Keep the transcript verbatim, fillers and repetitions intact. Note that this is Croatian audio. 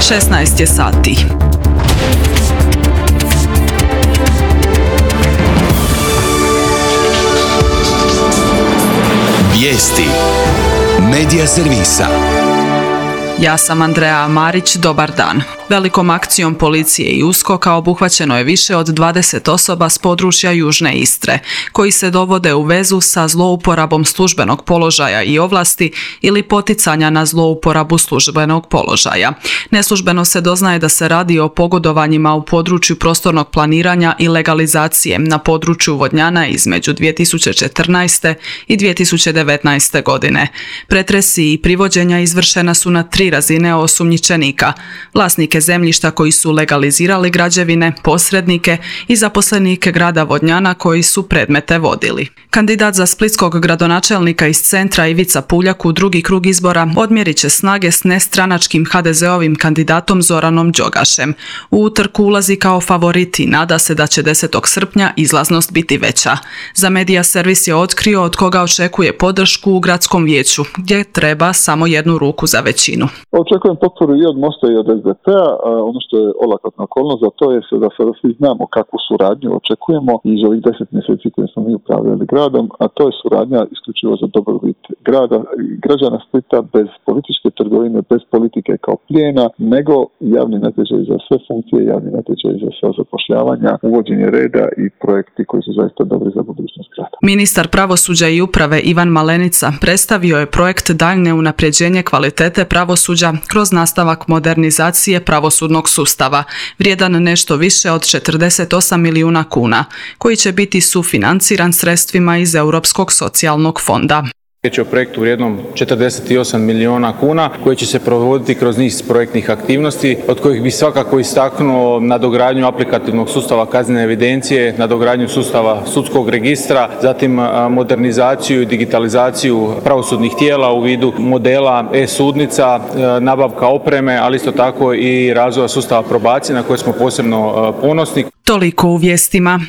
šesnaest je sati. Vijesti Medija servisa. Ja sam Andreja Marić, dobar dan. Velikom akcijom policije i USKOK-a obuhvaćeno je više od dvadeset osoba s područja Južne Istre, koji se dovode u vezu sa zlouporabom službenog položaja i ovlasti ili poticanja na zlouporabu službenog položaja. Neslužbeno se doznaje da se radi o pogodovanjima u području prostornog planiranja i legalizacije na području Vodnjana između dvije tisuće četrnaeste i dvije tisuće devetnaeste. godine. Pretresi i privođenja izvršena su na tri razine osumnjičenika: vlasnike zemljišta koji su legalizirali građevine, posrednike i zaposlenike grada Vodnjana koji su predmete vodili. Kandidat za splitskog gradonačelnika iz centra Ivica Puljak u drugi krug izbora odmjerit će snage s nestranačkim ha de zeovim kandidatom Zoranom Đogašem. U utrku ulazi kao favorit i nada se da će desetog srpnja izlaznost biti veća. Za Medija servis je otkrio od koga očekuje podršku u gradskom vijeću, gdje treba samo jednu ruku za većinu. Očekujem potporu i od Mosta i od es de pe-a. Ono što je olakotna okolnost za to je da sada svi znamo kakvu suradnju očekujemo iz ovih deset mjeseci koje smo mi upravljali gradom, a to je suradnja isključivo za dobrobit grada i građana Splita, bez političke trgovine, bez politike kao plijena, nego javni natječaj za sve funkcije, javni natječaj za sva zapošljavanja, uvođenje reda i projekti koji su zaista dobri za budućnost grada. Ministar pravosuđa i uprave Ivan Malenica predstavio je projekt daljnje unapređenje kvalitete pravosuđa kroz nastavak modernizacije pravosudnog sustava, vrijedan nešto više od četrdeset osam milijuna kuna, koji će biti sufinanciran sredstvima iz Europskog socijalnog fonda. Riječ je o projektu vrijednom četrdeset osam milijuna kuna koji će se provoditi kroz niz projektnih aktivnosti, od kojih bi svakako istaknuo nadogradnju aplikativnog sustava kaznene evidencije, nadogradnju sustava sudskog registra, zatim modernizaciju i digitalizaciju pravosudnih tijela u vidu modela e-sudnica, nabavka opreme, ali isto tako i razvoja sustava probacije na koje smo posebno ponosni. Toliko u vijestima.